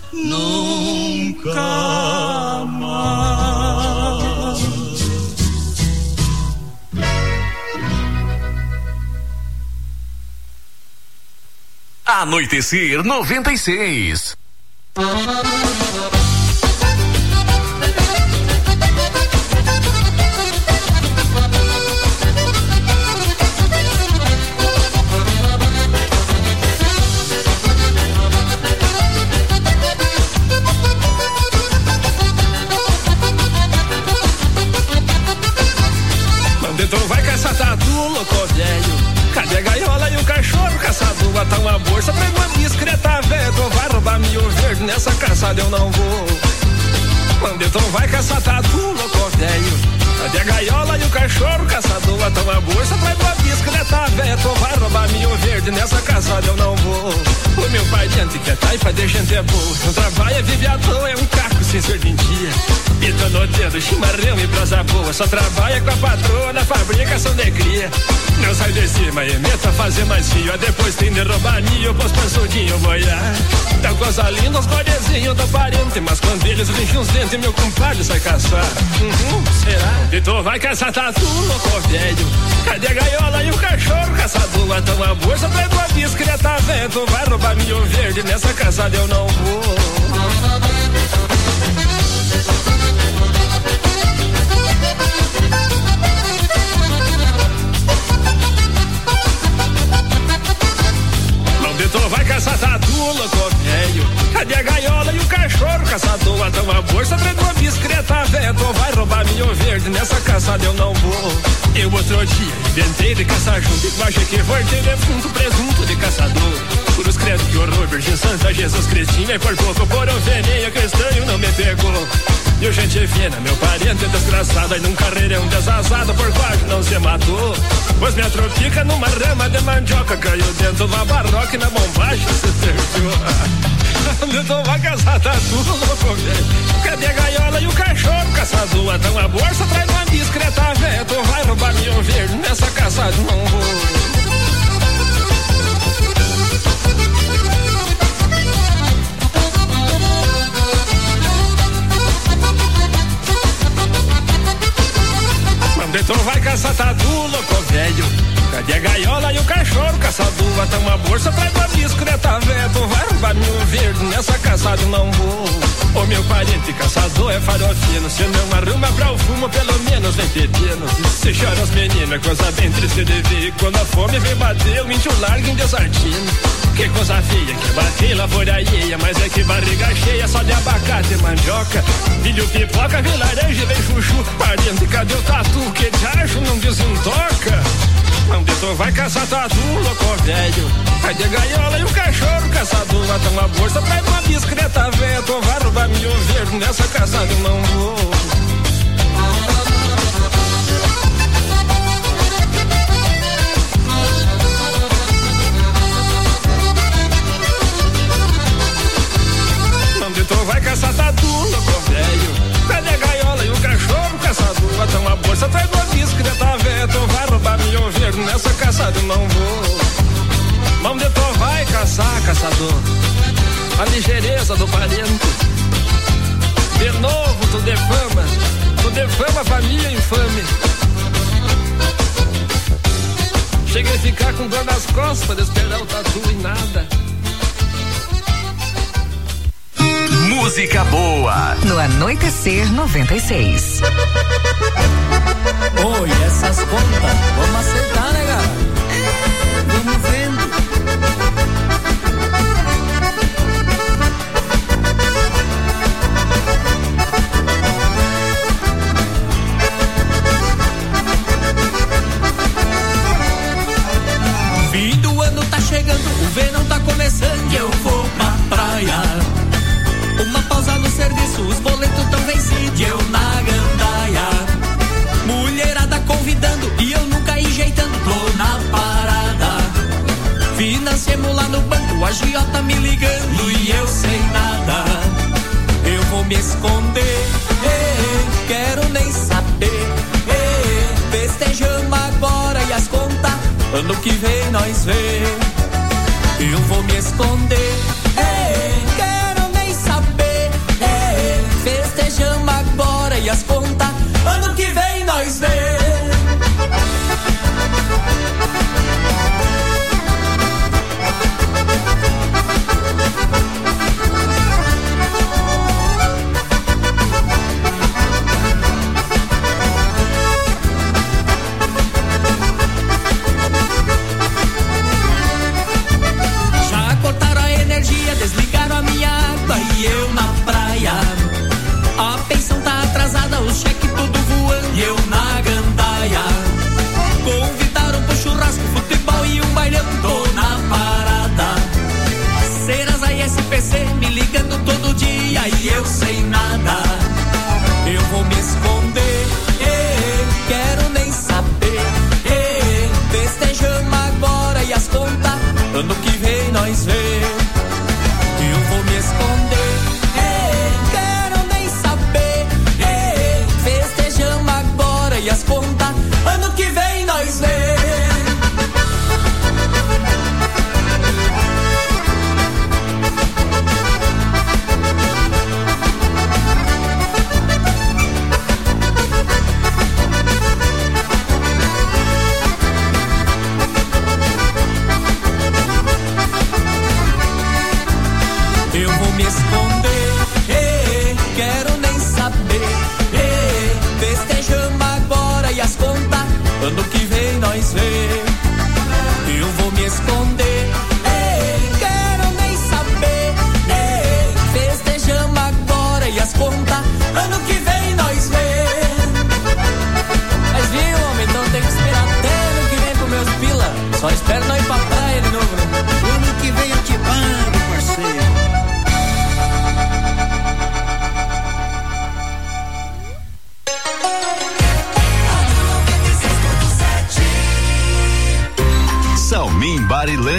nunca mais. Anoitecer 96. Então vai caçar tatu, louco velho. Cadê a gaiola e o cachorro caçador? Bota uma bolsa, traz uma discreta, velho. Vai roubar milho verde, nessa caçada eu não vou. Então vai caçar tatu, louco velho. Cadê a gaiola e o cachorro caçador? Bota uma bolsa, traz uma discreta, velho. Vai roubar milho verde, nessa caçada eu não vou. O meu pai diante que é taipa de gente é boa. Não trabalha, vive à toa, é um caco sem serventia. Pita no dedo, chimarrão e prosa boa. Só trabalha com a patroa na fabricação de cria. Não sai de cima e meta a fazer mais fio. Depois tem de roubar ninho, pôs pansudinho boiar. Então coisa linda, os gordezinhos do parente. Mas quando eles limpam os dentes, meu compadre sai caçar. Será? Então vai caçar tatu, louco velho. Cadê a gaiola e o cachorro caçador? Bota uma bolsa, traz uma discreta, vento. Vai roubar milho verde, nessa caçada eu não vou. Então vai caçar tatu, louco velho. Cadê a gaiola e o cachorro caçador? Bota uma bolsa, traz uma discreta, vento. Vai roubar milho verde, nessa caçada eu não vou. Eu outro dia inventei de caçar junto. E achei que voltei defunto, presunto de caçador. Por os credos que horror, Virgem Santa, Jesus Cristina. E por pouco, por ovelhinha, cristão não me pegou. E o gente fina, meu parente desgraçado. Aí num carreirão desazado, por quase não se matou. Pois me atropica numa rama de mandioca. Caiu dentro de uma barroca e na bombagem se perdeu. Então vai caçar tatu, louco velho. Cadê a gaiola e o cachorro caçador? Então a bolsa, traz uma discreta, velho. Tu vai roubar milho verde, nessa caçada não vou. Então vai caçar tatu, louco velho. Cadê a gaiola e o cachorro caçador? Bota uma bolsa, traz uma discreta, velho. Vai roubar milho verde, nessa caçada não vou. O meu parente caçador é farofino. Se não arruma pra o fumo, pelo menos vem pepino. Se chora as meninas, coisa bem triste de ver. Quando a fome vem bater, o índio larga em desartino. Que coisa feia, que bater lavoura alheia. Mas é que barriga cheia, só de abacate e mandioca. Milho, pipoca, vem laranja e vem chuchu. Parente, cadê o tatu? Que de acho não desentoca. Não detor vai caçar tatu, louco velho. Cadê a gaiola e o cachorro caçador? Bota uma bolsa, traz uma discreta, velho. Tu vai roubar milho verde, nessa caçada eu não vou. Então vai caçar tatu, louco velho. Cadê a gaiola e o cachorro caçador? Bota uma bolsa, traz uma discreta, velho. Tu vai roubar milho verde, nessa caçada eu não vou. Vamos de tu vai caçar, caçador. A ligeireza do parente. De novo tu defama a família infame. Cheguei a ficar com dor nas costas de esperar o tatu e nada. Música boa no Anoitecer 96. Oi, essas contas, vamos acertar, né, cara? Vamos vendo. Fim do ano tá chegando, o verão tá começando e eu vou pra praia. Uma pausa no serviço, os boletos tão vencidos e eu na gandaia. Mulherada convidando e eu nunca enjeitando, tô na parada. Financiemos lá no banco, a agiota me ligando e eu sem nada. Eu vou me esconder, quero nem saber. Festejamos agora e as contas, ano que vem nós vê. Eu vou me esconder, quero nem saber.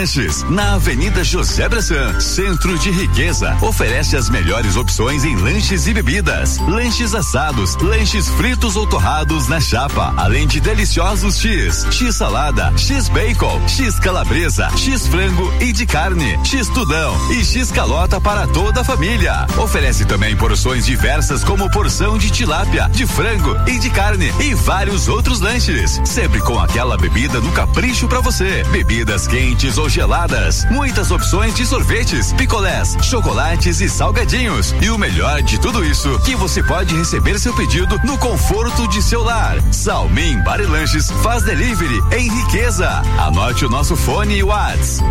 Lanches, na Avenida José Bressan, Centro de Riqueza. Oferece as melhores opções em lanches e bebidas. Lanches assados, lanches fritos ou torrados na chapa, além de deliciosos X salada, X bacon, X calabresa, X frango e de carne, X tudão e X calota para toda a família. Oferece também porções diversas como porção de tilápia, de frango e de carne e vários outros lanches. Sempre com aquela bebida no capricho pra você. Bebidas quentes ou geladas. Muitas opções de sorvetes, picolés, chocolates e salgadinhos. E o melhor de tudo isso, que você pode receber seu pedido no conforto de seu lar. Salmin Bar e Lanches faz delivery em Riqueza. Anote o nosso fone e WhatsApp: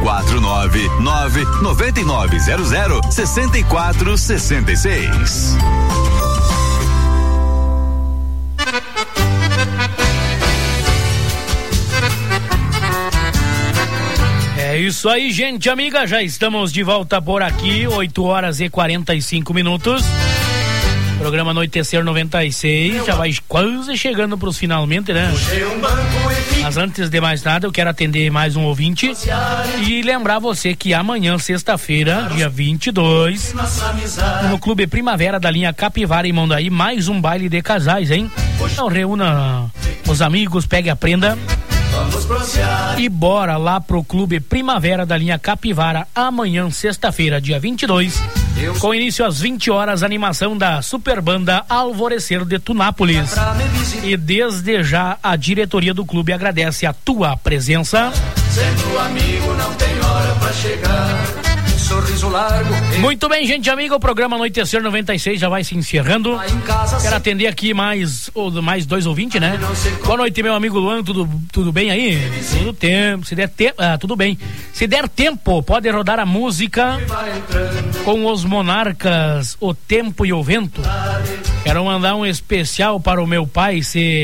499-9900-6466. É isso aí, gente amiga, já estamos de volta por aqui, 8h45. Programa Anoitecer 96, já vai quase chegando pros finalmente, né? Mas antes de mais nada, eu quero atender mais um ouvinte e lembrar você que amanhã, sexta-feira, dia 22, no Clube Primavera da linha Capivara em Mondaí, mais um baile de casais, hein? Então reúna os amigos, pegue a prenda e bora lá pro Clube Primavera da linha Capivara amanhã, sexta-feira, dia 22, com início às 20 horas, animação da super banda Alvorecer de Tunápolis. E desde já a diretoria do clube agradece a tua presença. Sendo amigo não tem hora pra chegar. Sorriso largo. Muito bem, gente amiga, o programa Anoitecer 96 já vai se encerrando. Quero atender aqui mais dois ouvintes, né? Boa noite, meu amigo Luan, tudo bem aí? Tudo tempo, se der tempo, tudo bem. Se der tempo, pode rodar a música com os Monarcas, O Tempo e o Vento. Quero mandar um especial para o meu pai,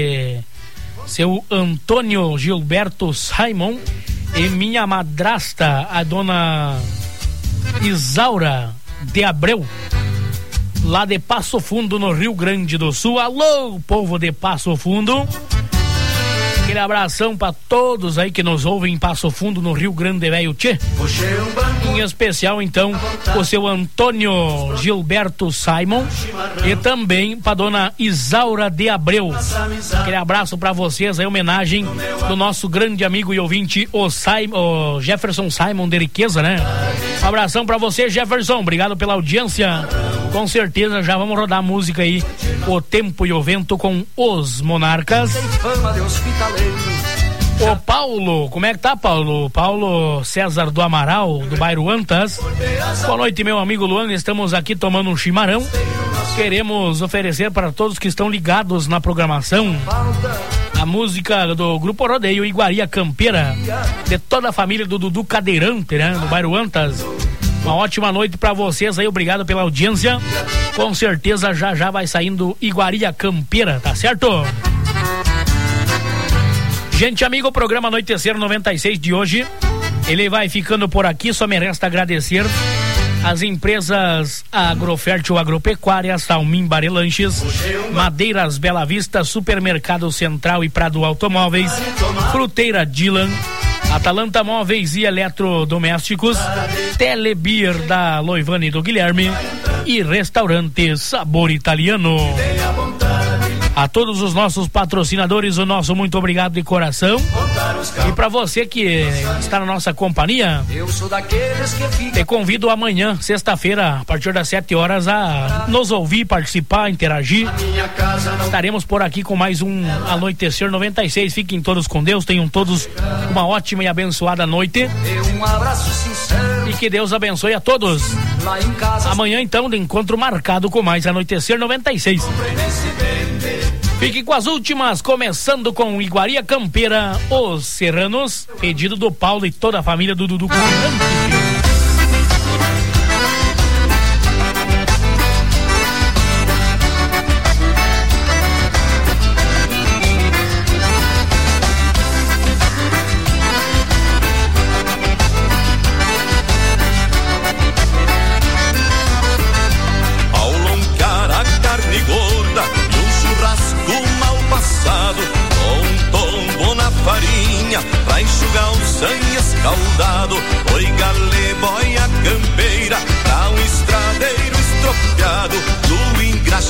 seu Antônio Gilberto Simon, e minha madrasta, a dona Isaura de Abreu, lá de Passo Fundo, no Rio Grande do Sul. Alô, povo de Passo Fundo. Aquele abração para todos aí que nos ouvem em Passo Fundo, no Rio Grande Velho Tchê. Em especial, então, o seu Antônio Gilberto Simon e também para dona Isaura de Abreu. Aquele abraço para vocês, aí, homenagem do nosso grande amigo e ouvinte, o Jefferson Simon de Riqueza, né? Um abração para você, Jefferson, obrigado pela audiência. Com certeza já vamos rodar a música aí, O Tempo e o Vento, com os Monarcas. O Paulo, como é que tá, Paulo? Paulo César do Amaral, do bairro Antas. Boa noite, meu amigo Luan, estamos aqui tomando um chimarrão. Queremos oferecer para todos que estão ligados na programação a música do Grupo Rodeio Iguaria Campeira, de toda a família do Dudu Cadeirante, né, no bairro Antas. Uma ótima noite pra vocês aí, obrigado pela audiência. Com certeza já vai saindo Iguaria Campeira, tá certo? Gente amigo, o programa Anoitecer 96 de hoje, ele vai ficando por aqui. Só me resta agradecer as empresas Agrofértil Agropecuária, Salmin Bar e Lanches, Madeiras Bela Vista, Supermercado Central e Prado Automóveis, Fruteira Dylan, Atalanta Móveis e Eletrodomésticos, Telebeer da Loivane e do Guilherme e Restaurante Sabor Italiano. A todos os nossos patrocinadores, o nosso muito obrigado de coração. E para você que está na nossa companhia, te convido amanhã, sexta-feira, a partir das 7 horas, a nos ouvir, participar, interagir. Estaremos por aqui com mais um Anoitecer 96. Fiquem todos com Deus, tenham todos uma ótima e abençoada noite. E que Deus abençoe a todos. Amanhã, então, de encontro marcado com mais Anoitecer 96. Fique com as últimas, começando com Iguaria Campeira, Os Serranos, pedido do Paulo e toda a família do Dudu Cadeirante. Pra enxugar o sangue escaldado,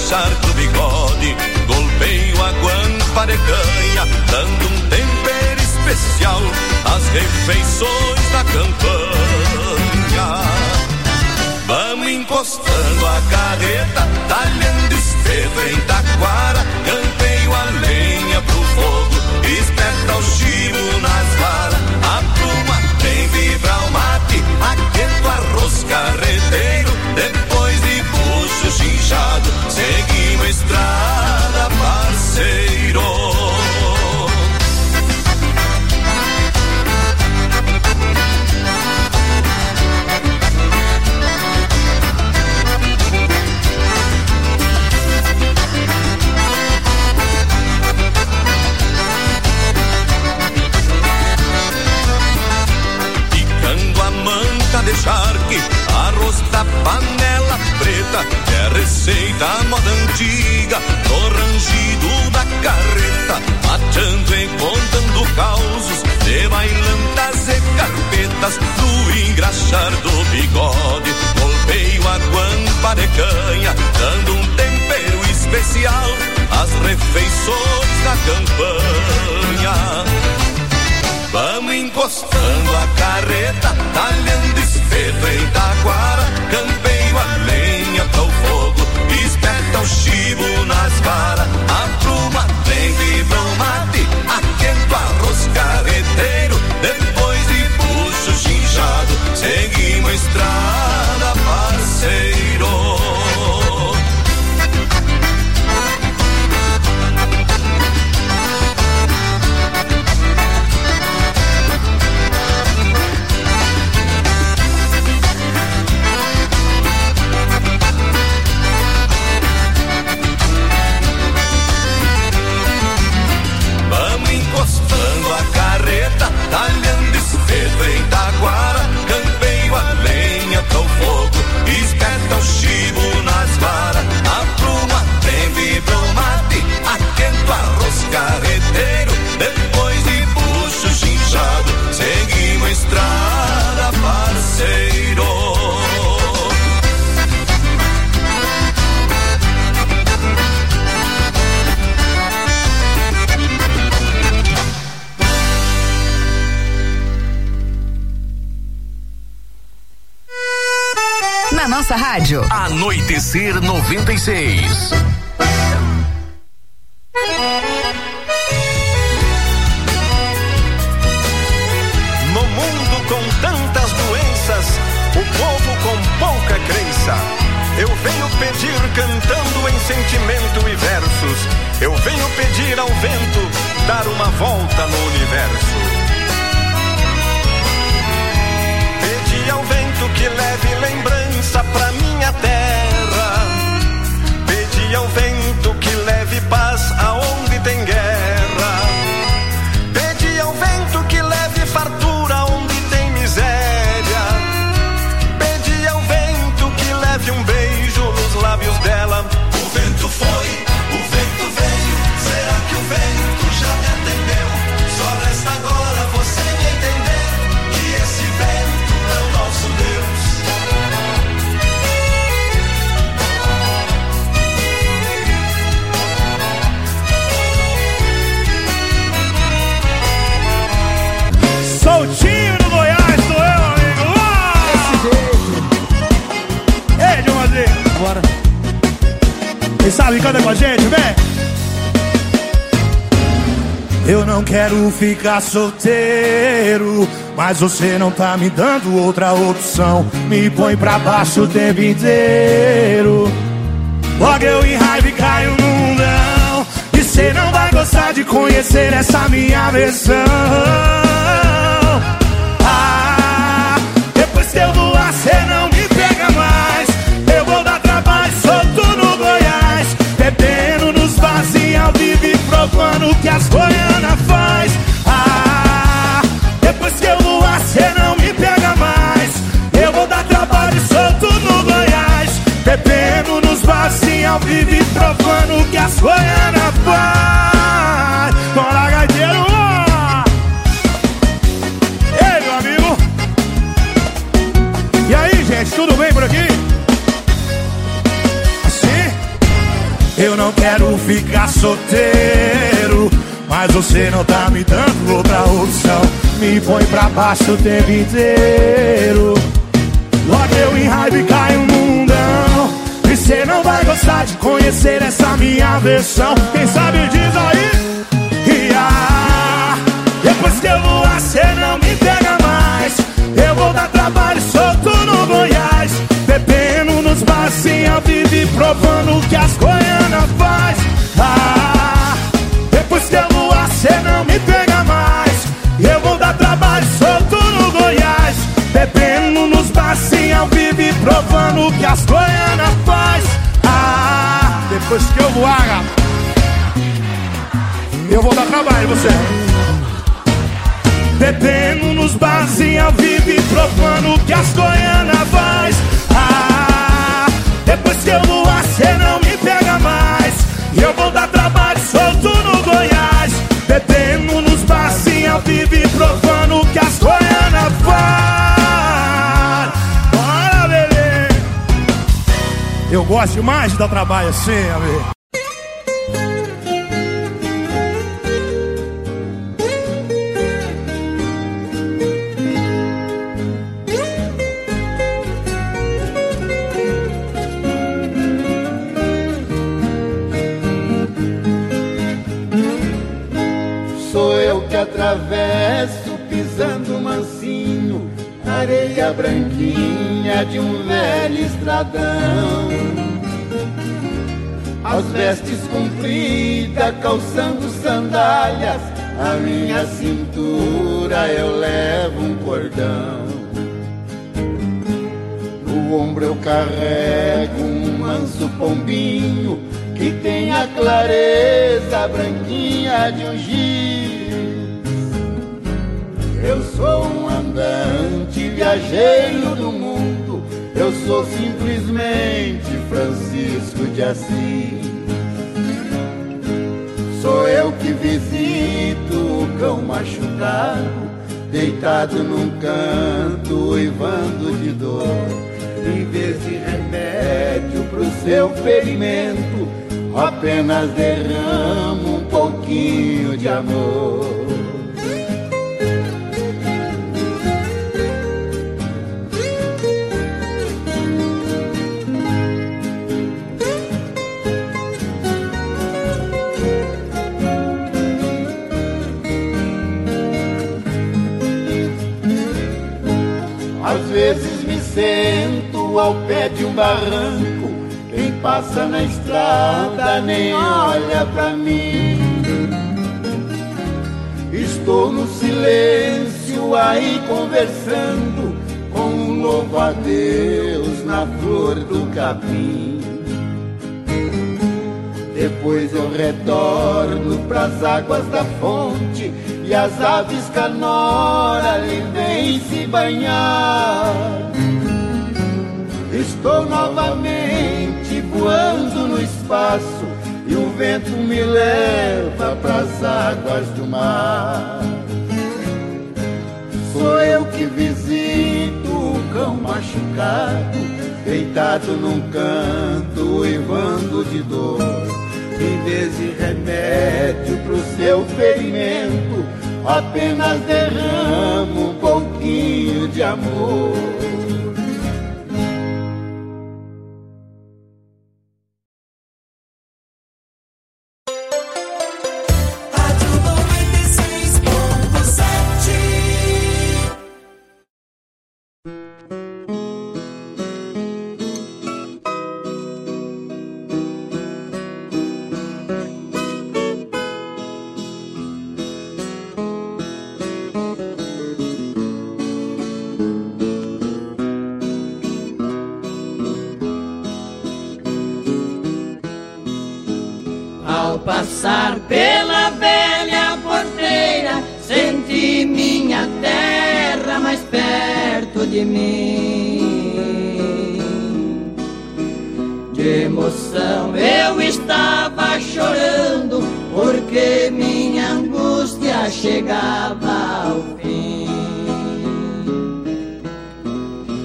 engraxar do bigode. Golpeio a guampa de canha, dando um tempero especial às refeições da campanha. Vamos encostando a carreta, talhando espeto em taquara, campeio a lenha pro fogo, espeta o chivo nas varas, a pluma vem vibrar o mate, aquento arroz carreteiro, depois de bucho chinchado, seguimos a estrada, parceiro. De charque, arroz da panela preta, é a receita moda antiga, no rangido da carreta, matando e contando causos, de bailantas e carpetas, do engraxar do bigode, golpeio a guampa de canha, dando um tempero especial às refeições da campanha. Vamos encostando a carreta, talhando espeto em taquara, campeio a lenha pro fogo, espeta o chivo nas varas, a pluma vem vibra o mate, aquento arroz carreteiro, depois de bucho chinchado, seguimos a estrada, parceiro. Encostando a carreta, talhando espeto em taquara, campeio a lenha pro fogo, espeta o chivo nas varas, a pluma vem vibra o mate, aquento arroz carreteiro, depois de bucho chinchado, seguimos a estrada, parceiro. Na nossa rádio Anoitecer 96. No mundo com tantas doenças, o povo com pouca crença, eu venho pedir cantando em sentimento e versos, eu venho pedir ao vento dar uma volta no universo. Pedi ao vento que leve lembrança pra minha terra, pedi ao vento que leve paz aonde tem guerra, pedi ao vento que leve fartura onde tem miséria, pedi ao vento que leve um beijo nos lábios dela. O vento foi, o vento veio, será que o vento já me atendeu? Só resta agora você me entender, que esse vento é o nosso Deus. Soltinho no Goiás, sou eu, amigo. Ei, João André, bora. Quem sabe canta com a gente, vem. Eu não quero ficar solteiro, mas você não tá me dando outra opção. Me põe pra baixo o tempo inteiro. Logo eu em raiva e caio no mundão, e cê não vai gostar de conhecer essa minha versão. Depois que eu voar cê não me pega mais, eu vou dar trabalho solto no Goiás, bebendo nos vasinhos ao vivo e provando o que as goianas faz. Depois que eu voar cê não me pega mais, eu vou dar trabalho solto no Goiás, bebendo nos vasinhos ao vivo e provando o que as goianas faz. Bora, gaiteiro! Ei, meu amigo! E aí, gente, tudo bem por aqui? Assim? Eu não quero ficar solteiro, mas você não tá me dando outra opção. Me põe pra baixo o tempo inteiro. Logo eu em raiva e caio no mundão. E cê não vai gostar de conhecer essa minha versão. Quem sabe diz aí. Depois que eu voar cê não me pega mais. Eu vou dar trabalho solto no Goiás, bebendo nos barzinhos ao vivo e provando o que as goianas faz. Depois que eu voar cê não me pega mais. Eu vou dar trabalho solto no Goiás, bebendo nos barzinhos ao vivo e provando o que as goianas faz. Depois que eu voar, eu vou dar trabalho você. Bebendo nos barzinhos ao vivo e provando o que as goianas faz. Depois que eu voar cê não me pega mais. Eu vou dar trabalho solto no Goiás, bebendo nos barzinhos ao vivo e provando o que as goianas faz. Bora, bebê. Eu gosto demais de dar trabalho assim, amigo. Atravesso pisando mansinho, areia branquinha de um velho estradão. As vestes compridas, calçando sandálias, a minha cintura eu levo um cordão. No ombro eu carrego um manso pombinho que tem a clareza branquinha de um giz. Eu sou um andante viajeiro do mundo, eu sou simplesmente Francisco de Assis. Sou eu que visito o cão machucado, deitado num canto, uivando de dor. Em vez de remédio pro seu ferimento, apenas derramo um pouquinho de amor. Às vezes me sento ao pé de um barranco, quem passa na estrada nem olha pra mim. Estou no silêncio aí conversando com um louva-a-Deus na flor do capim. Depois eu retorno pras águas da fonte e as aves canora ali vêm se banhar. Estou novamente voando no espaço e o vento me leva pras águas do mar. Sou eu que visito o cão machucado, deitado num canto, uivando de dor. Em vez de remédio pro seu ferimento, apenas derramo um pouquinho de amor. Passar pela velha porteira, senti minha terra mais perto de mim. De emoção eu estava chorando, porque minha angústia chegava ao fim.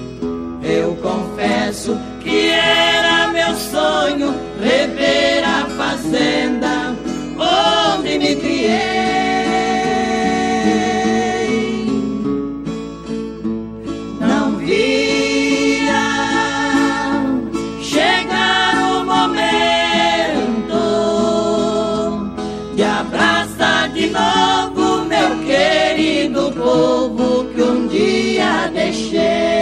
Eu confesso que era meu sonho rever a fazenda onde me criei. Não via chegar o momento de abraçar de novo meu querido povo que um dia deixei.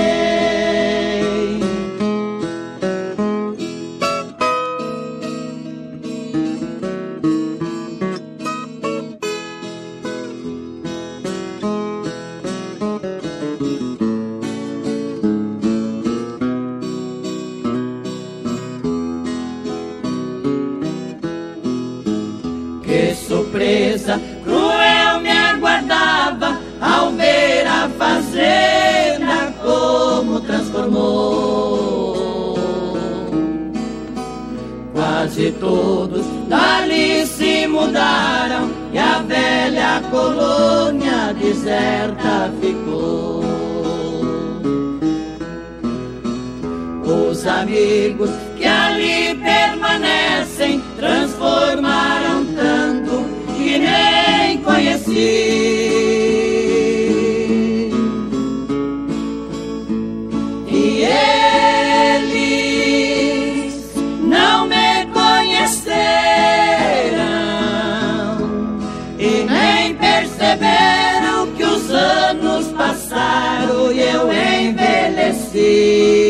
Que surpresa cruel me aguardava ao ver a fazenda como transformou. Quase todos dali se mudaram e a velha colônia deserta ficou. Os amigos que ali permanecem transformaram tanto que nem conheci. E eles não me conheceram e nem perceberam que os anos passaram e eu envelheci.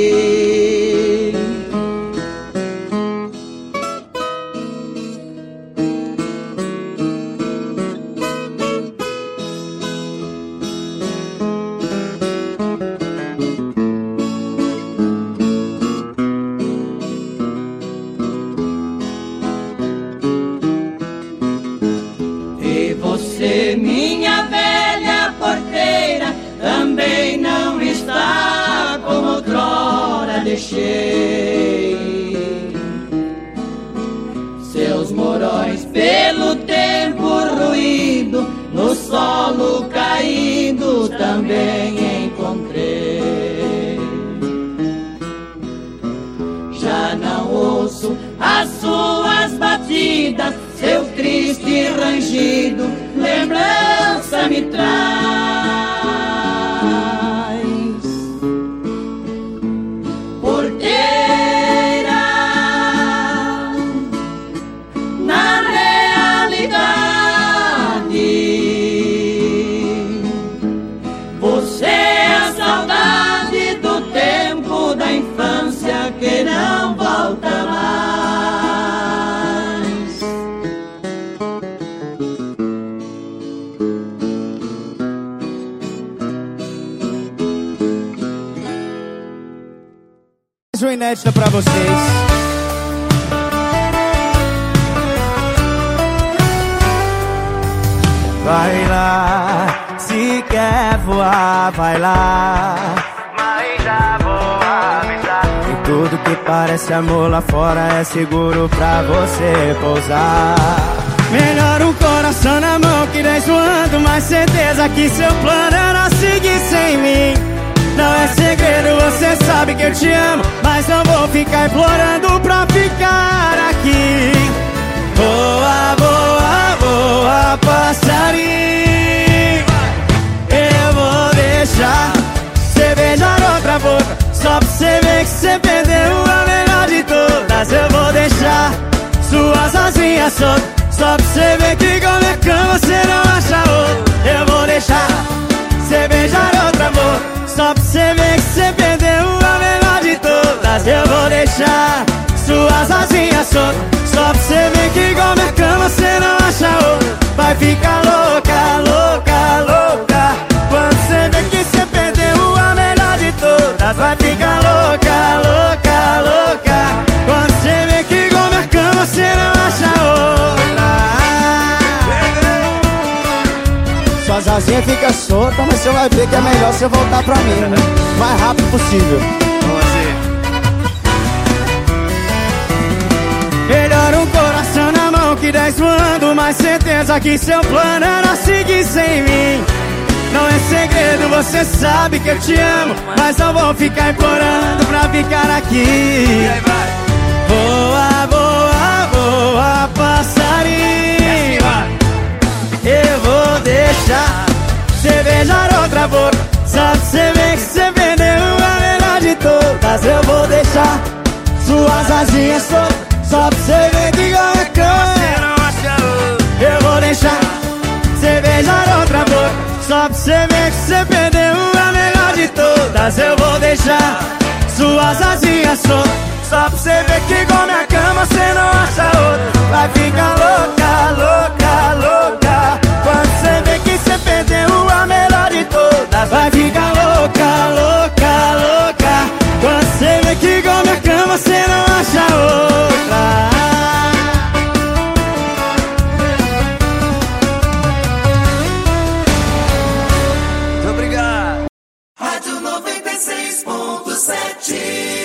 E você, minha velha porteira, também não está como outrora deixei. Seus morões pelo tempo ruído, no solo caído também encontrei. Já não ouço as suas batidas, seu triste rangido, lembrança me traz. Porteira, na realidade, você é a saudade do tempo da infância que não volta mais. Mais uma inédita pra vocês. Vai lá, se quer voar, vai lá, mas já vou avisar que tudo que parece amor lá fora é seguro pra você pousar. Melhor um coração na mão que 10 voando, mais certeza que seu plano era seguir sem mim. Não é segredo, você sabe que eu te amo, mas não vou ficar implorando pra ficar aqui. Voa, voa, voa, passarinho, eu vou deixar você beijar outra boca, só pra você ver que você perdeu a melhor de todas. Eu vou deixar suas asinhas soltas, só pra você ver que igual minha cama você não acha outro. Eu vou deixar você beijar outra boca, só pra você ver que você perdeu a melhor de todas. Eu vou deixar suas asinhas soltas, só pra você ver que igual minha cama você não acha outro. Vai ficar louca, louca, louca quando você ver que você perdeu a melhor de todas. Vai ficar louca, louca, louca quando você ver que igual minha cama você não acha outra. Suas asinhas ficam soltas, mas você vai ver que é melhor você voltar pra mim, né? O mais rápido possível. Melhor um coração na mão que 10 voando, mais certeza que seu plano era seguir sem mim. Não é segredo, você sabe que eu te amo, mas não vou ficar implorando pra ficar aqui. Voa, voa, voa, vou deixar suas asinhas soltas, só pra você ver que igual a cama você não acha outra. Eu vou deixar você beijar outra boca, só pra você ver que você perdeu a melhor de todas. Eu vou deixar suas asinhas soltas, só pra você ver que igual minha cama você não acha outra. Vai ficar louca, louca, louca, quando você vê que você perdeu a melhor de todas. Vai ficar louca, louca, louca, quando você vê que igual minha cama você não acha outra. Muito obrigado. Rádio 96.7.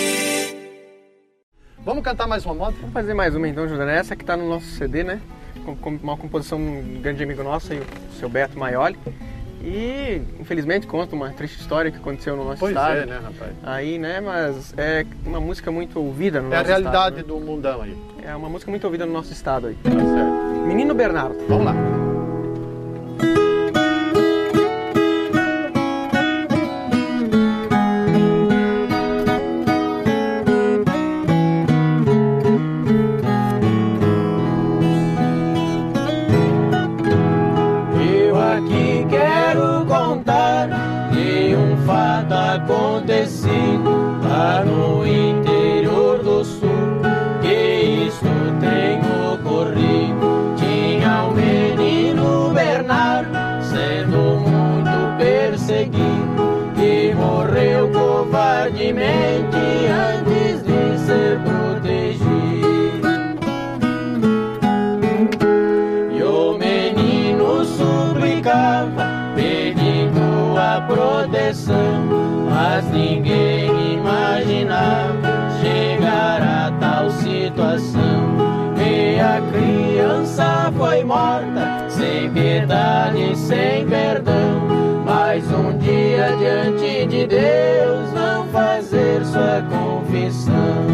Vamos cantar mais uma moda? Vamos fazer mais uma então, Juliana. Essa que tá no nosso CD, né? Com uma composição de um grande amigo nosso, aí, o seu Beto Maioli. E, infelizmente, conta uma triste história que aconteceu no nosso estado. Pois é, né, rapaz? Aí, né, mas é uma música muito ouvida no nosso estado. É a realidade, né? do mundão aí. É uma música muito ouvida no nosso estado aí. Tá certo. Menino Bernardo. Vamos lá. Acontecido lá no interior do sul, que isto tem ocorrido. Tinha um menino Bernardo, sendo muito perseguido, e morreu covardemente antes de ser protegido. E o menino suplicava, pedindo a proteção, mas ninguém imaginava chegar a tal situação. E a criança foi morta, sem piedade, sem perdão. Mas um dia diante de Deus vão fazer sua confissão.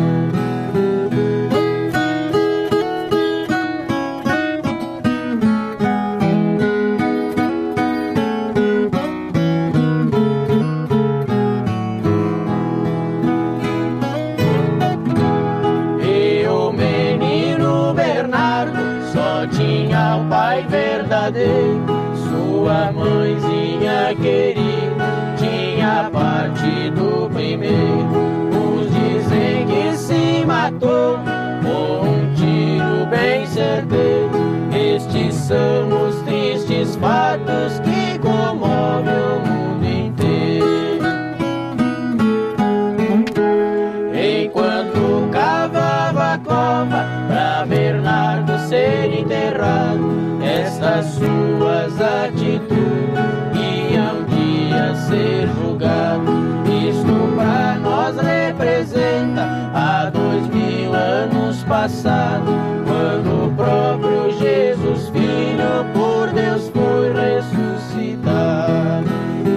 Tinha o pai verdadeiro, sua mãezinha querida, tinha partido primeiro. Uns dizem que se matou com um tiro bem certeiro. Estes são os tristes fatos que comovem o mundo inteiro. Enquanto cavava a cova pra Bernardo ser enterrado, estas suas atitudes iam um dia ser julgado. Isto pra nós representa há 2000 anos passado, quando o próprio Jesus Filho por Deus foi ressuscitado.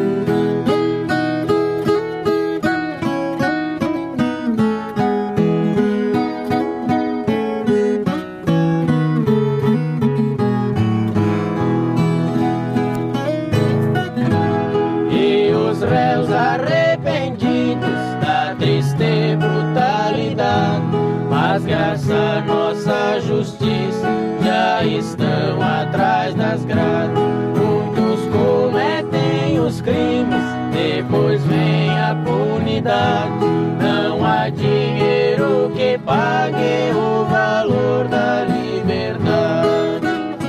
Mas graças à nossa justiça já estão atrás das grades. Muitos cometem os crimes, depois vem a punidade. Não há dinheiro que pague o valor da liberdade.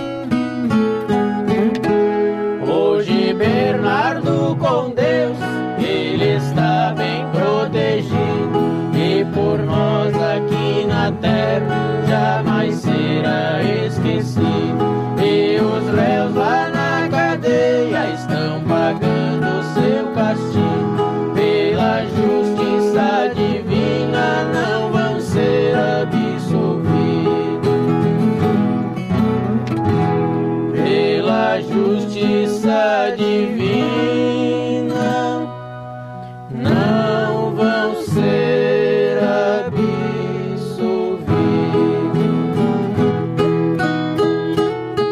Hoje Bernardo com Deus, ele está bem protegido, e por nós aqui na terra jamais será esquecido. E os réus lá na cadeia estão pagando seu castigo. Pela justiça divina não vão ser absolvidos. Pela justiça divina não vão ser absolvidos.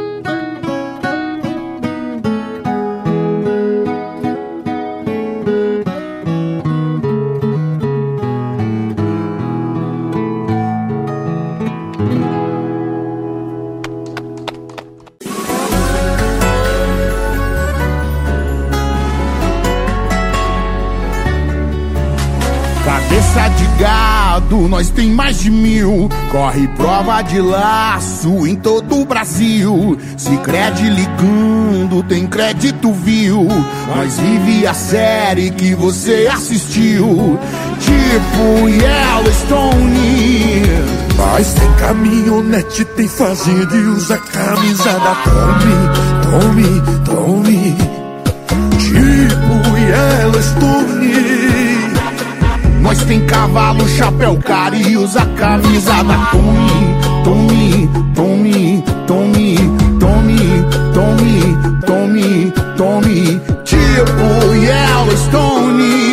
Cabeça de gado, nós tem mais de 1000. Corre prova de laço em todo o Brasil. Sicredi ligando, tem crédito, viu? Nós vive a série que você assistiu, tipo Yellowstone. Nós tem caminhonete, tem fazenda e usa camisa da Tommy. Tipo Yellowstone. Nós tem cavalo, chapéu, cara e usa camisa da Tommy. Tipo Yellowstone.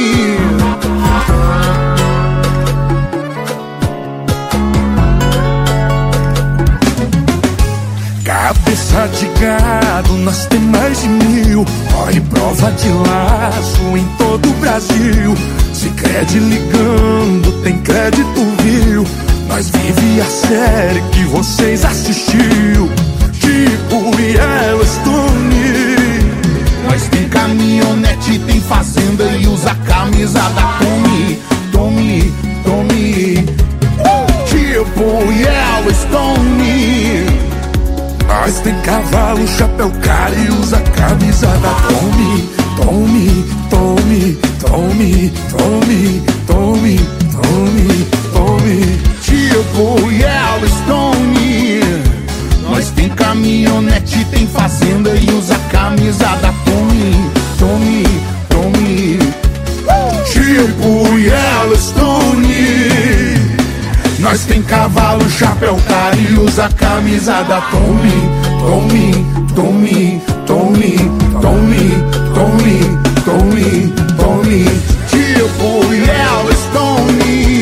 Cabeça de gado, nós tem mais de 1000. Corre prova de laço em todo o Brasil. Sicredi ligando, tem crédito, viu? Nós vive a série que vocês assistiu, tipo Yellowstone. Nós tem caminhonete, tem fazenda e usa camisa da Tommy. Tipo Yellowstone. Nós tem cavalo, chapéu, cara e usa camisa da Tommy. Tipo Yellowstone. Nós tem caminhonete, tem fazenda e usa camisa da Tommy. Tipo Yellowstone. Nós tem cavalo, chapéu, cara e usa camisa da Tommy. Tipo Yellowstone.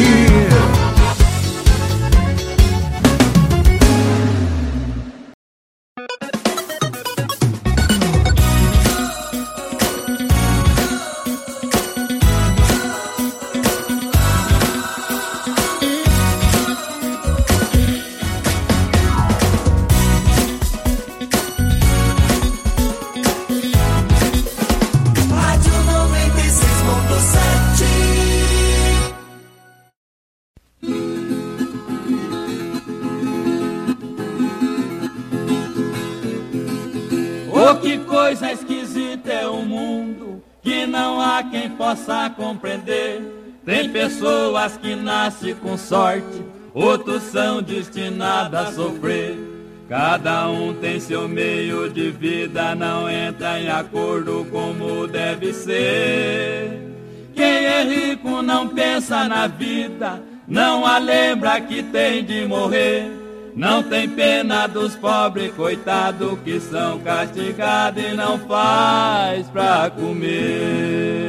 Que coisa esquisita é o mundo, que não há quem possa compreender. Tem pessoas que nascem com sorte, outros são destinados a sofrer. Cada um tem seu meio de vida, não entra em acordo como deve ser. Quem é rico não pensa na vida, não a lembra que tem de morrer. Não tem pena dos pobres, coitados, que são castigados e não faz pra comer.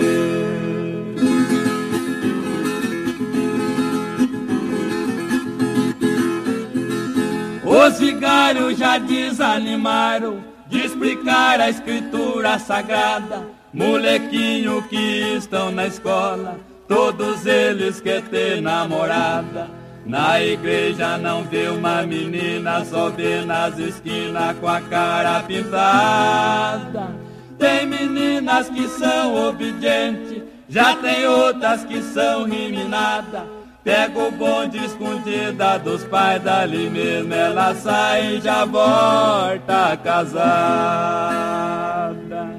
Os vigários já desanimaram de explicar a escritura sagrada. Molequinho que estão na escola, todos eles querem ter namorada. Na igreja não vê uma menina, só vê nas esquinas com a cara pintada. Tem meninas que são obedientes, já tem outras que são riminadas. Pega o bonde escondida dos pais, dali mesmo ela sai e já volta casada.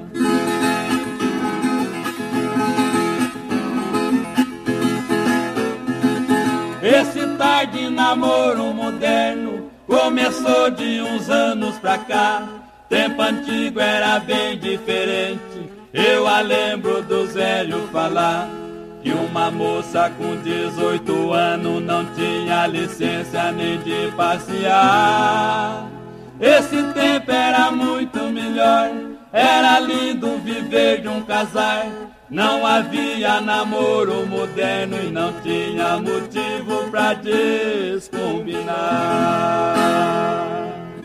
Esse tarde namoro moderno começou de uns anos pra cá. Tempo antigo era bem diferente, eu a lembro dos velhos falar que uma moça com 18 anos não tinha licença nem de passear. Esse tempo era muito melhor, era lindo viver de um casar. Não havia namoro moderno e não tinha motivo pra descombinar.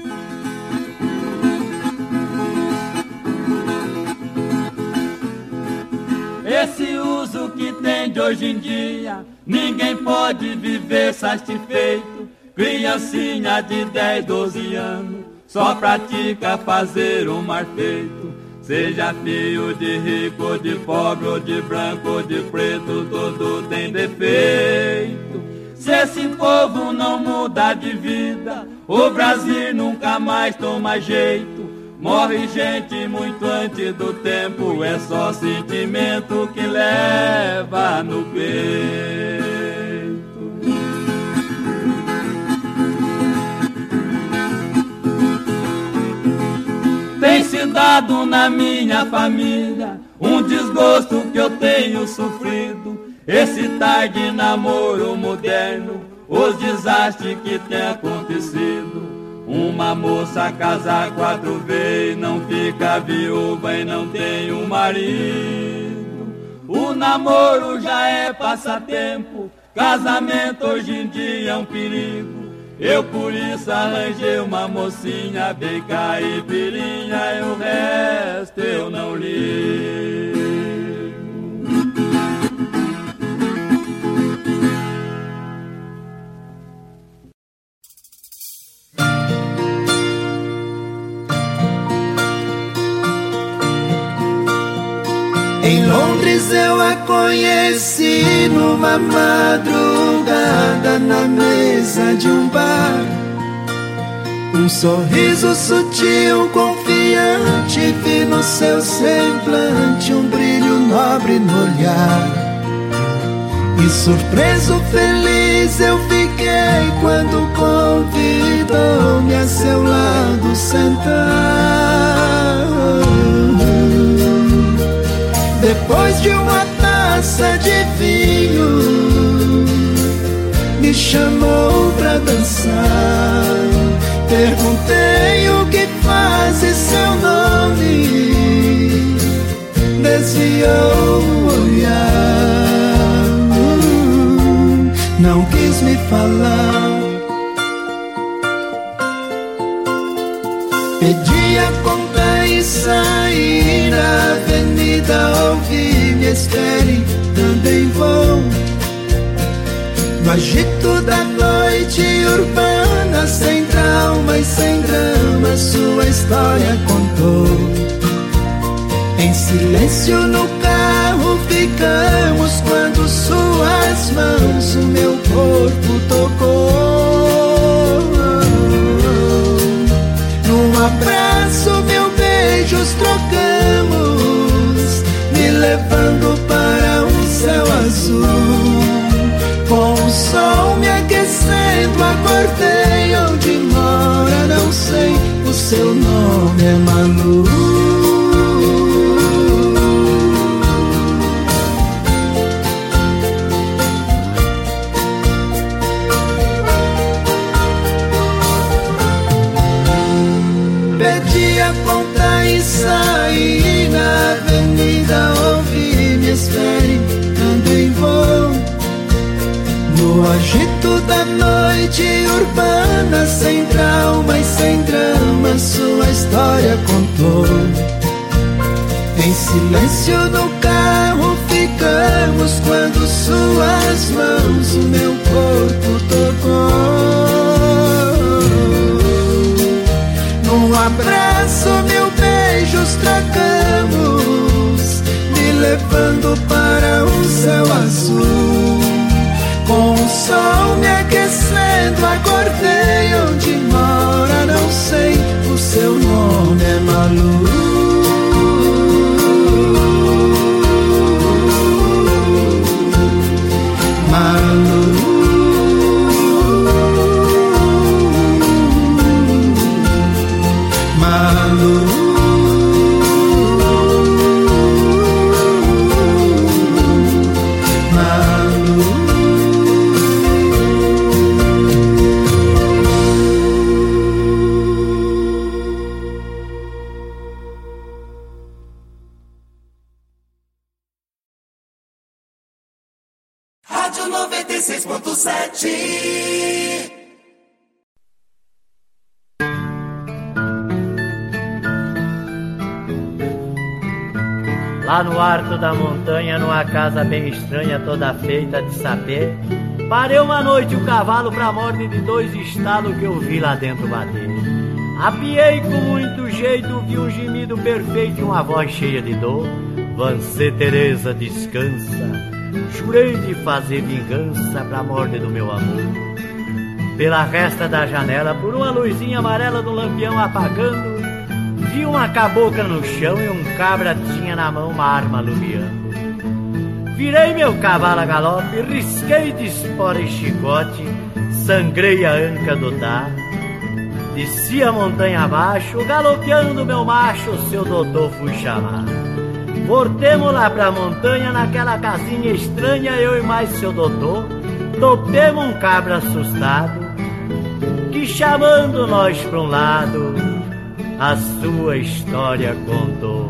Esse uso que tem de hoje em dia, ninguém pode viver satisfeito. criancinha de 10, 12 anos, só pratica fazer o mal feito. Seja filho de rico, de pobre, ou de branco, ou de preto, tudo tem defeito. Se esse povo não mudar de vida, o Brasil nunca mais toma jeito. Morre gente muito antes do tempo, é só sentimento que leva no peito. Tem se dado na minha família um desgosto que eu tenho sofrido. Esse tarde namoro moderno, os desastres que tem acontecido. Uma moça casar 4 vezes, não fica viúva e não tem um marido. O namoro já é passatempo, casamento hoje em dia é um perigo. Eu por isso arranjei uma mocinha bem caipirinha, e o resto eu não ligo. Em Londres eu a conheci numa madrugada na mesa de um bar. Um sorriso sutil, confiante, vi no seu semblante um brilho nobre no olhar. E surpreso, feliz eu fiquei quando convidou-me a seu lado sentar. Depois de uma taça de vinho, me chamou pra dançar. Perguntei o que faz e seu nome, desviou o olhar, não quis me falar. Pedi a conta e saí na avenida, ouvi me espere, também vou. No agito da noite urbana, sem trauma e sem drama, sua história contou. Em silêncio no carro ficamos, quando suas mãos o meu corpo tocou. Num abraço, mil beijos trocamos, me levando para um céu azul. Com o sol me aquecendo, acordei onde mora, não sei, o seu nome é Malu. Pedi a conta e saí na avenida, ouvi me espere, também vou. No agito da noite urbana, sem trauma e sem drama, sua história contou. Em silêncio no carro ficamos, quando suas mãos o meu corpo tocou. Num abraço, mil beijos trocamos, me levando para um céu azul. Com o sol me aquecendo, acordei onde mora, não sei, o seu nome é Malu. Malu. Malu. Rádio 96.7. Lá no alto da montanha, numa casa bem estranha, toda feita de saber, Parei uma noite o cavalo pra morte de 2 estalos que eu vi lá dentro bater. Apiei com muito jeito, vi um gemido perfeito e uma voz cheia de dor. Vancê Teresa, descansa. Jurei de fazer vingança pra morte do meu amor. Pela resta da janela, por uma luzinha amarela do lampião apagando, vi uma cabocla no chão e um cabra tinha na mão uma arma alumiando. Virei meu cavalo a galope, risquei de espora e chicote, sangrei a anca do dar. Desci a montanha abaixo, galopeando meu macho, seu doutor fui chamar. Voltemos lá pra montanha, naquela casinha estranha, eu e mais seu doutor, topemos um cabra assustado, que chamando nós pra um lado, a sua história contou.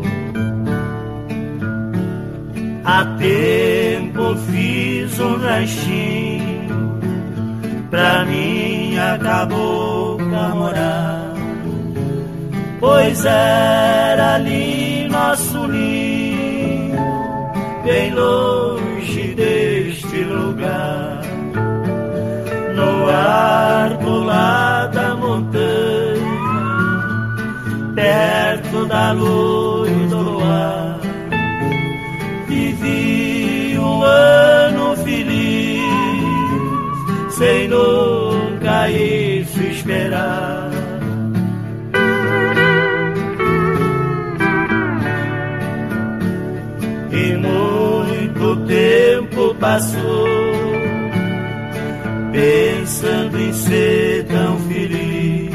Há tempo fiz um ranchinho pra minha cabocla morar, pois era ali nosso ninho, bem longe deste lugar, no arco lá da montanha, perto da luz do luar. Vivi um ano feliz, sem nunca isso esperar. E muito tempo passou, pensando em ser tão feliz,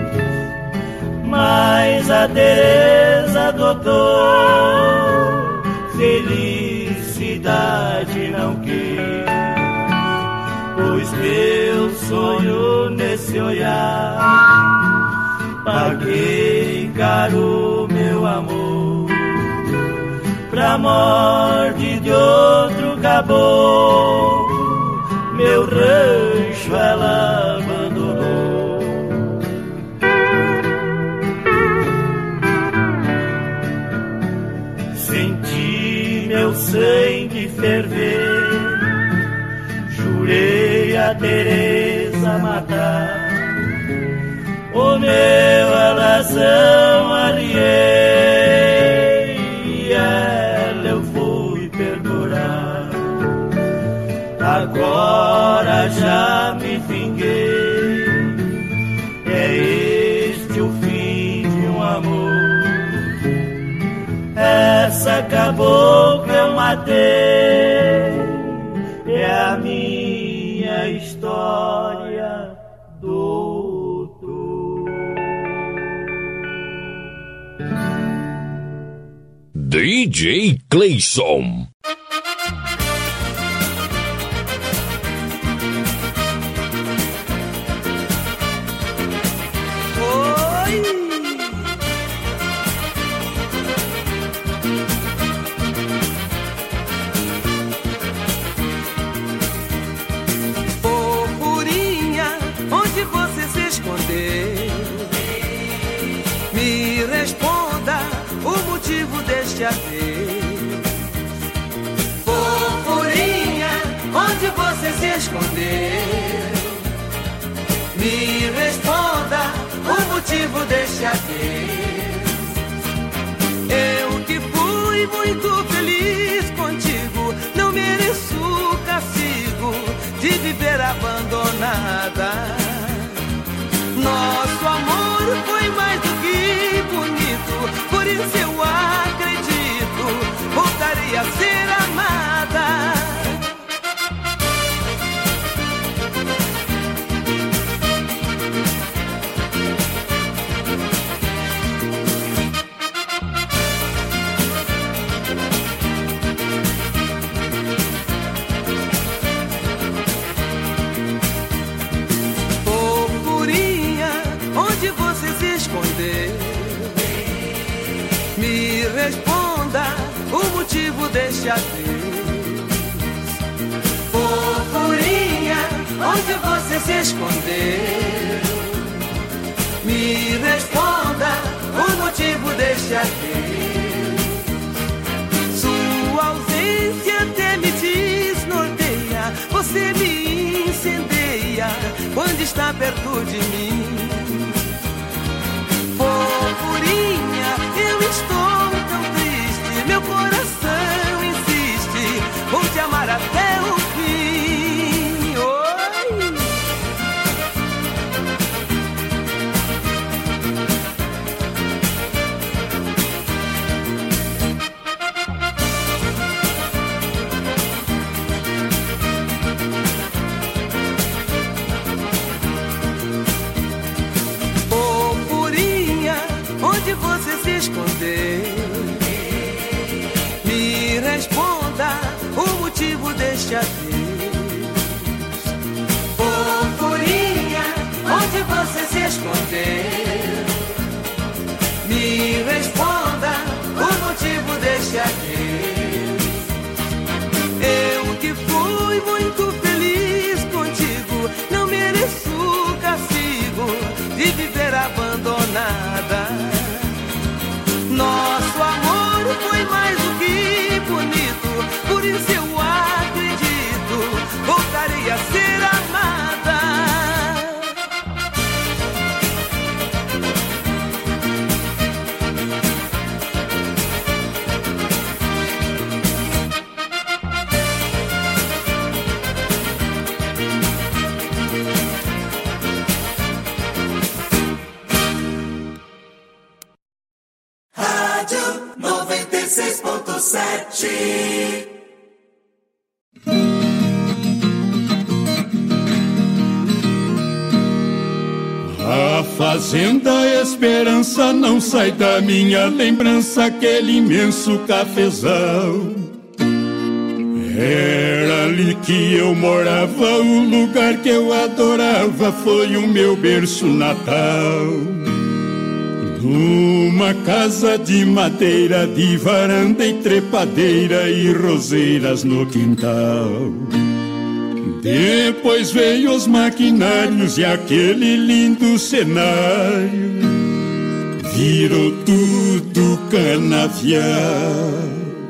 mas a Teresa adotou, felicidade não quis, pois meu sonho nesse olhar, paguei caro meu amor, pra morte de outro caboclo, meu rancho ela abandonou. Meu sangue ferver, jurei a Teresa matar, o meu alazão arriei, e ela eu fui perdurar. Agora já me vinguei, é este o fim de um amor. Essa cabocla eu matei, é a minha história, doutor. DJ Cleison. Me responda o motivo deste adeus. Fofurinha, onde você se escondeu? Me responda o motivo deste adeus. Eu que fui muito feliz contigo, não mereço o castigo de viver abandonada. Nosso amor foi mais do que bonito, por isso eu acredito, voltarei a ser amada. Me responda o motivo deste adeus. Fofurinha, onde você se escondeu? Me responda o motivo deste adeus. Sua ausência até me desnorteia, você me está perto de mim. Fofurinha, eu estou tão triste, meu coração insiste, vou te amar até o fim. Oi! Onde você se escondeu? Me responda o motivo deste adeus. Fofurinha, onde você se escondeu? Me responda o motivo deste adeus. Eu que fui muito feliz contigo, não mereço o castigo de viver abandonada. Nosso amor foi mais do que bonito, por isso eu acredito, voltarei a ser amada. Rádio 96.7. A fazenda Esperança não sai da minha lembrança, aquele imenso cafezal. Era ali que eu morava, o lugar que eu adorava foi o meu berço natal. Numa casa de madeira, de varanda e trepadeira e roseiras no quintal. Depois veio os maquinários e aquele lindo cenário virou tudo canavial.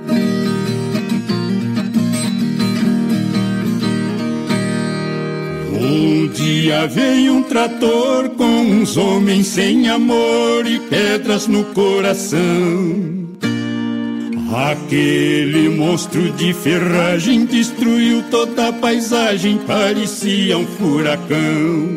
Um dia veio um trator com uns homens sem amor e pedras no coração. Aquele monstro de ferragem destruiu toda a paisagem, parecia um furacão.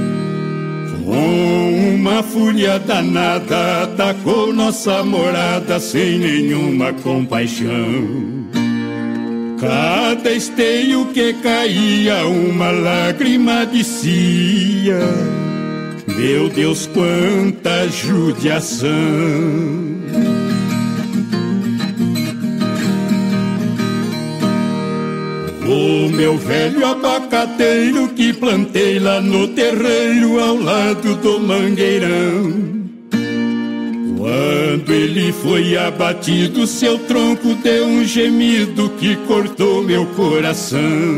Com uma fúria danada atacou nossa morada sem nenhuma compaixão. Cada esteio que caía, uma lágrima descia. Meu Deus, quanta judiação! O meu velho abacateiro que plantei lá no terreiro ao lado do mangueirão. Quando ele foi abatido, seu tronco deu um gemido que cortou meu coração.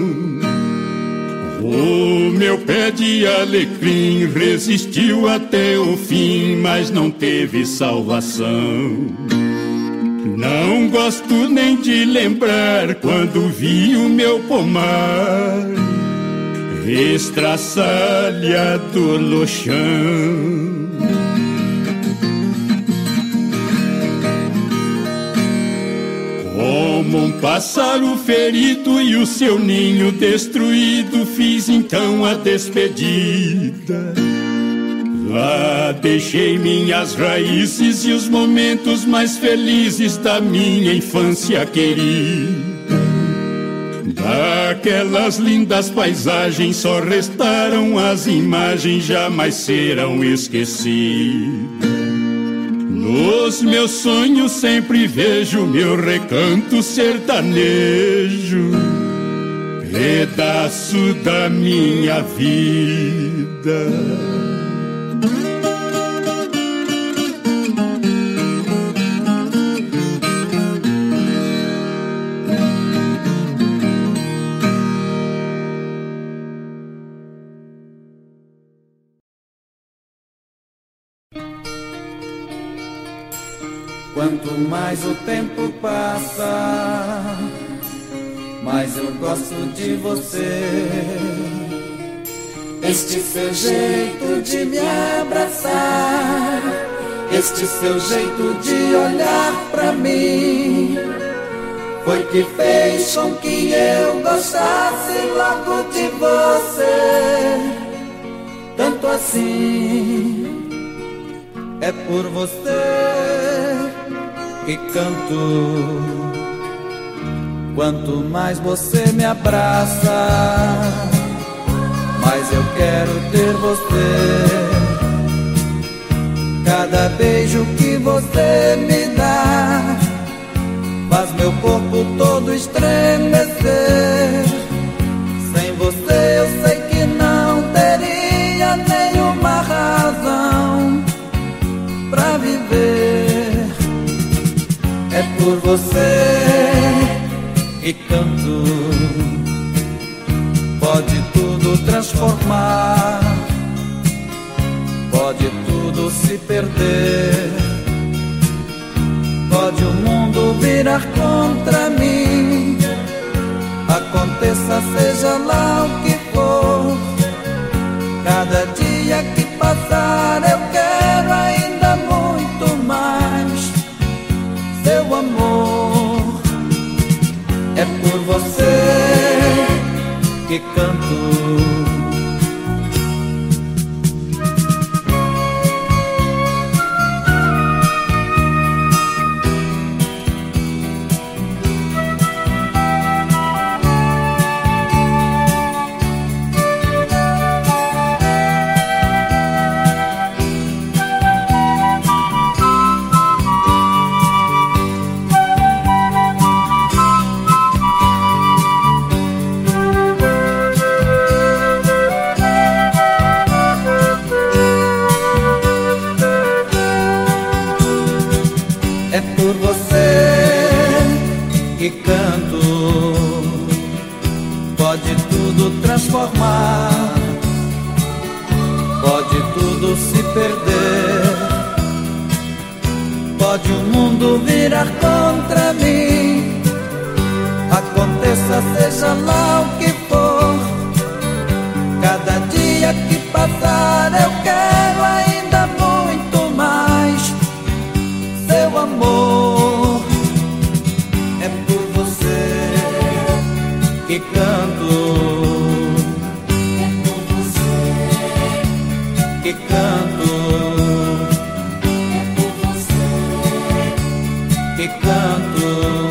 O meu pé de alecrim resistiu até o fim, mas não teve salvação. Não gosto nem de lembrar quando vi o meu pomar estraçalhado no chão. Como um pássaro ferido e o seu ninho destruído, fiz então a despedida. Lá deixei minhas raízes e os momentos mais felizes da minha infância querida. Daquelas lindas paisagens só restaram as imagens, jamais serão esquecidas. Nos meus sonhos sempre vejo meu recanto sertanejo, pedaço da minha vida. Quanto mais o tempo passa, mais eu gosto de você. este seu jeito de me abraçar, este seu jeito de olhar pra mim, foi que fez com que eu gostasse logo de você, tanto assim. É por você que canto, quanto mais você me abraça, mais eu quero ter você. Cada beijo que você me dá faz meu corpo todo estremecer. Sem você eu sei que não teria nenhuma razão pra viver. É por você que canto, pode tudo transformar, pode tudo se perder, pode o mundo virar contra mim, aconteça seja lá o que for. Cada dia que passar eu quero ainda muito mais seu amor. É por você que canto. Que canto, pode tudo transformar, pode tudo se perder, pode o mundo virar contra mim, aconteça seja lá o que for. Cada dia que passar eu quero ainda muito mais seu amor. Que canto, é por você que canto, é por você que canto,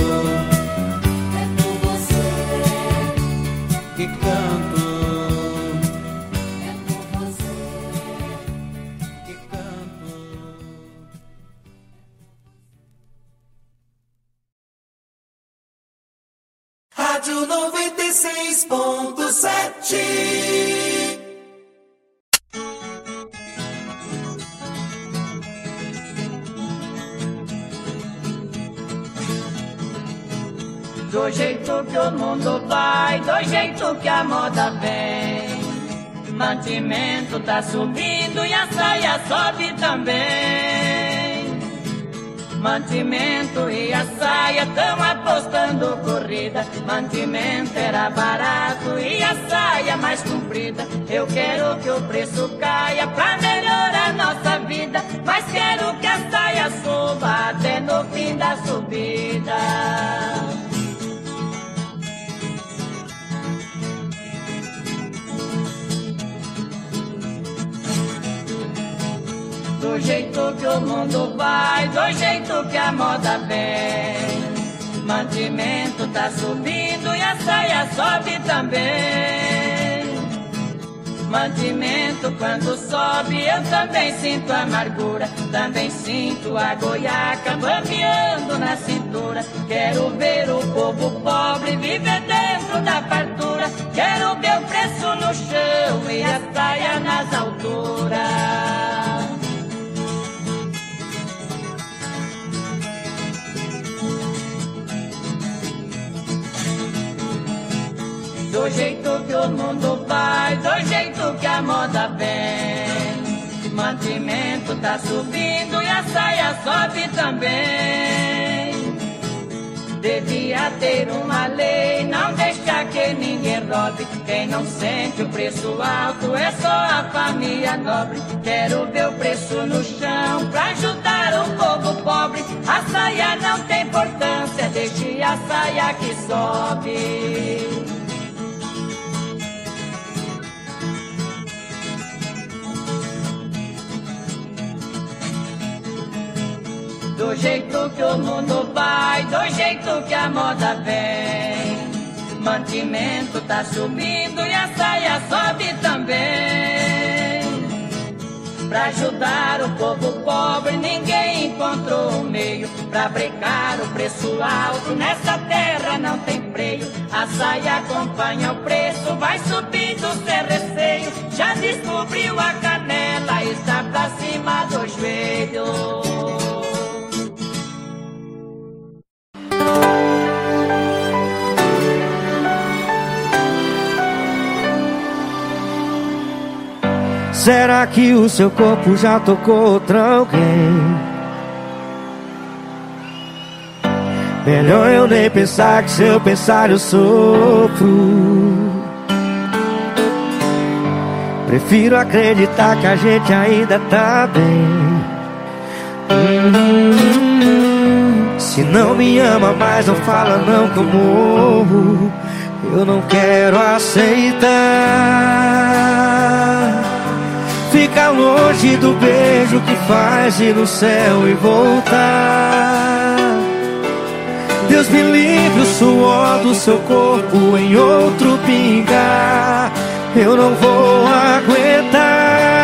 é por você que canto, é por você que canto. Rádio 96.7. Do jeito que o mundo vai, do jeito que a moda vem, mantimento tá subindo e a saia sobe também. Mantimento e a saia tão apostando corrida. Mantimento era barato e a saia mais comprida. Eu quero que o preço caia pra melhorar nossa vida, mas quero que a saia suba até no fim da subida. Do jeito que o mundo vai, do jeito que a moda vem, mantimento tá subindo e a saia sobe também. Mantimento quando sobe eu também sinto amargura, também sinto a goiaca bambeando na cintura. Quero ver o povo pobre viver dentro da fartura, quero ver o preço no chão e a saia nas alturas. Do jeito que o mundo vai, do jeito que a moda vem, mantimento tá subindo e a saia sobe também. Devia ter uma lei, não deixar que ninguém roube. Quem não sente o preço alto é só a família nobre. Quero ver o preço no chão pra ajudar o povo pobre. A saia não tem importância, deixe a saia que sobe. Do jeito que o mundo vai, do jeito que a moda vem, mantimento tá subindo e a saia sobe também. Pra ajudar o povo pobre ninguém encontrou um meio. Pra brecar o preço alto nessa terra não tem freio. A saia acompanha o preço, vai subindo sem receio. Já descobriu a canela, está pra cima do joelho. Será que o seu corpo já tocou outra alguém? Melhor eu nem pensar, que se eu pensar eu sofro. Prefiro acreditar que a gente ainda tá bem. Se não me ama mais, não fala não que eu morro. Eu não quero aceitar ficar longe do beijo que faz ir no céu e voltar. Deus me livre o suor do seu corpo em outro pingar. Eu não vou aguentar.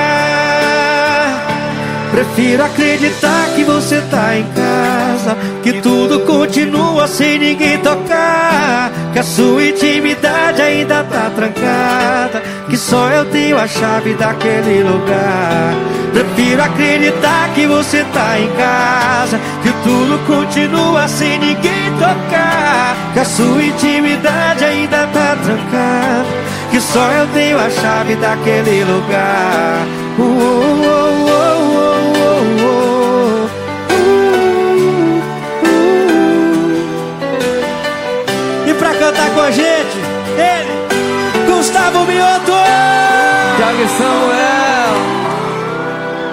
Prefiro acreditar que você tá em casa, que tudo continua sem ninguém tocar, que a sua intimidade ainda tá trancada, que só eu tenho a chave daquele lugar. Prefiro acreditar que você tá em casa, que tudo continua sem ninguém tocar, que a sua intimidade ainda tá trancada, que só eu tenho a chave daquele lugar. E pra cantar com a gente, ele, Gustavo Mioto. Thiago Samuel.